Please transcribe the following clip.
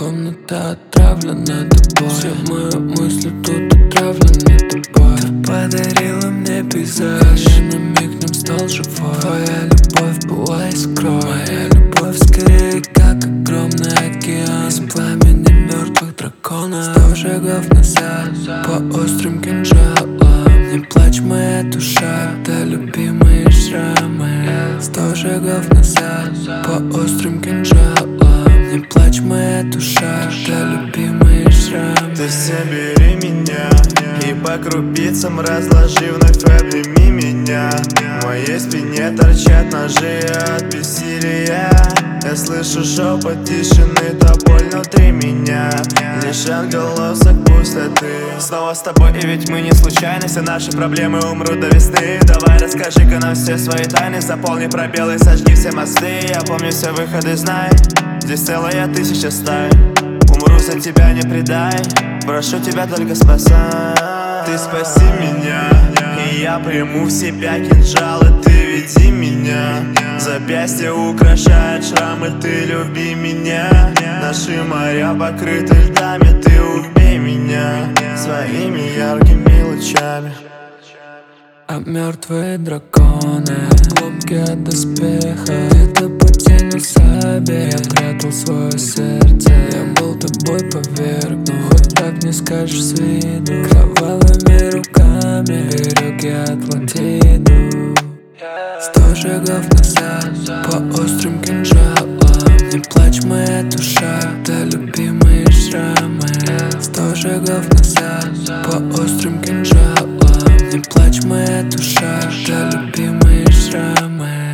Комната отравлена тобой. Все мои мысли тут отравлены тобой. Ты подарила мне пейзаж, я на миг нам стал живой. Твоя любовь была искрой. Моя любовь скорее как огромный океан из пламени мертвых драконов. 100 шагов назад по острым кинжалам. Не плачь, моя душа, это любимые шрамы. 100 шагов назад по острым кинжалам. Не плачь, моя душа, это любимые шрамы. Ты собери меня и по крупицам разложи, вновь обними меня. В моей спине торчат ножи от бессилия. Я слышу шепот тишины, то боль внутри меня. Лишь отголосок пустоты. Снова с тобой, и ведь мы не случайны. Все наши проблемы умрут до весны. Давай расскажи-ка нам все свои тайны. Заполни пробелы, сожги все мосты. Я помню все выходы, знай. Здесь целая тысяча стай. Умру за тебя, не предай. Прошу тебя, только спасай. Ты спаси меня, и я приму в себя кинжалы. Ты веди меня. Запястье украшает шрамы, ты люби меня. Наши моря покрыты льдами, ты убей меня своими яркими лучами. А мертвые драконы, обломки от доспеха. Где-то по тени сабе я прятал свое сердце. Я был тобой повергнут, хоть так не скажешь с виду. Кровавыми руками берег я Атлантиду. 100 шагов назад по острым кинжалам. Не плачь, моя душа, это любимые шрамы. 100 шагов назад по острым кинжалам. Не плачь, моя душа, это любимые шрамы.